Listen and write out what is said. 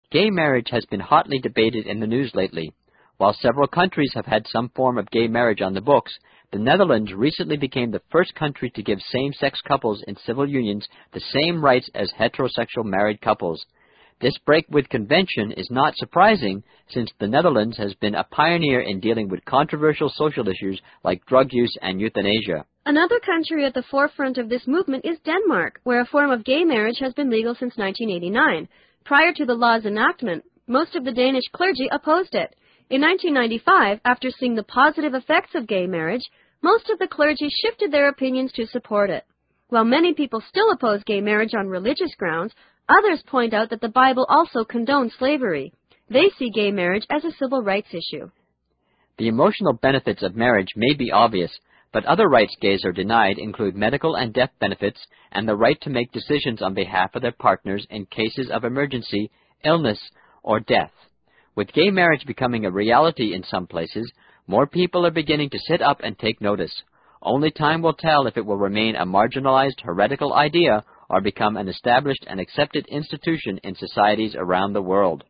Gay marriage has been hotly debated in the news lately. While several countries have had some form of gay marriage on the books, the Netherlands recently became the first country to give same-sex couples in civil unions the same rights as heterosexual married couples. This break with convention is not surprising, since the Netherlands has been a pioneer in dealing with controversial social issues like drug use and euthanasia. Another country at the forefront of this movement is Denmark, where a form of gay marriage has been legal since 1989. Prior to the law's enactment, most of the Danish clergy opposed it. In 1995, after seeing the positive effects of gay marriage, most of the clergy shifted their opinions to support it. While many people still oppose gay marriage on religious grounds, others point out that the Bible also condones slavery. They see gay marriage as a civil rights issue. The emotional benefits of marriage may be obvious, but other rights gays are denied include medical and death benefits and the right to make decisions on behalf of their partners in cases of emergency, illness, or death. With gay marriage becoming a reality in some places, more people are beginning to sit up and take notice. Only time will tell if it will remain a marginalized, heretical idea or become an established and accepted institution in societies around the world.